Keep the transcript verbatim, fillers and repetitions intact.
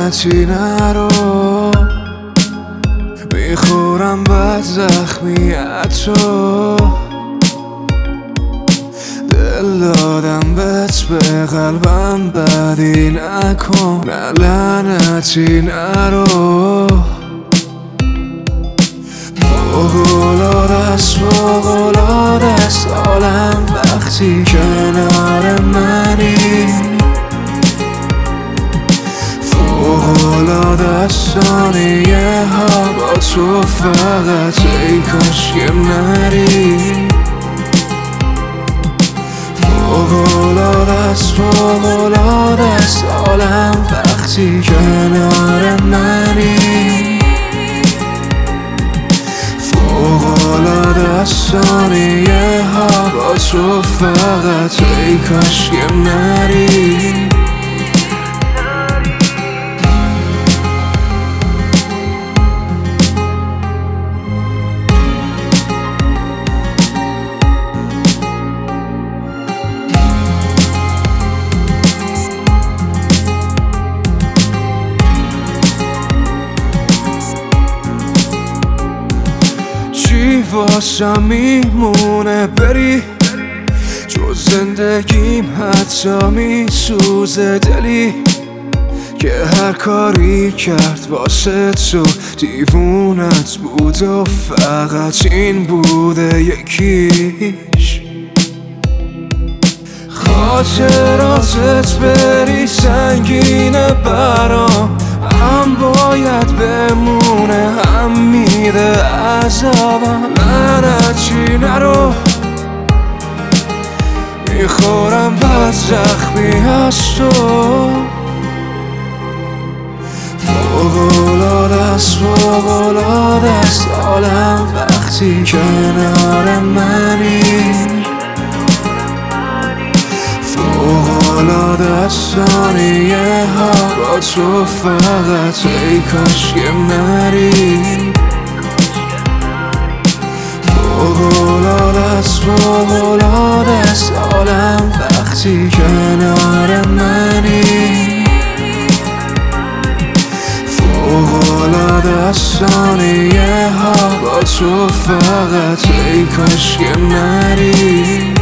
لعنتی نرو، میخورم بد زخمیت تو، دل دادم بهت به قلبم بدی نکن، نه لعنتی نرو. فوق‌العاده‌ست فوق‌العاده‌ست عالم وقتی کنار منی، فوق‌العاده‌ست ثانیه ها با تو فقط، ای کاش که نری. فوق‌العاده‌ست فوق‌العاده‌ست عالم وقتی کنار منی، فوق‌العاده‌ست ثانیه ها با تو فقط، ای کاش که نری. چی واسم میمونه بری، جز زندگیم حتی میسوزه دلی که هر کاری کرد واسه تو دیوونت بود و فقط این بوده یکیش. خاطراتت بری سنگینه برام، هم باید بمونه هم میده عذابم، لعنتی نرو، میخورم بد زخمی از تو. فوق‌العاده‌ست فوق‌العاده‌ست عالم وقتی کنار منی، فوق‌العاده‌ست ثانیه ها با تو فقط، ای کاش که نری. فوق‌العاده‌ست فوق‌العاده‌ست عالم وقتی کنار منی، فوق‌العاده‌ست ثانیه ها با تو فقط، ای کاش که نری.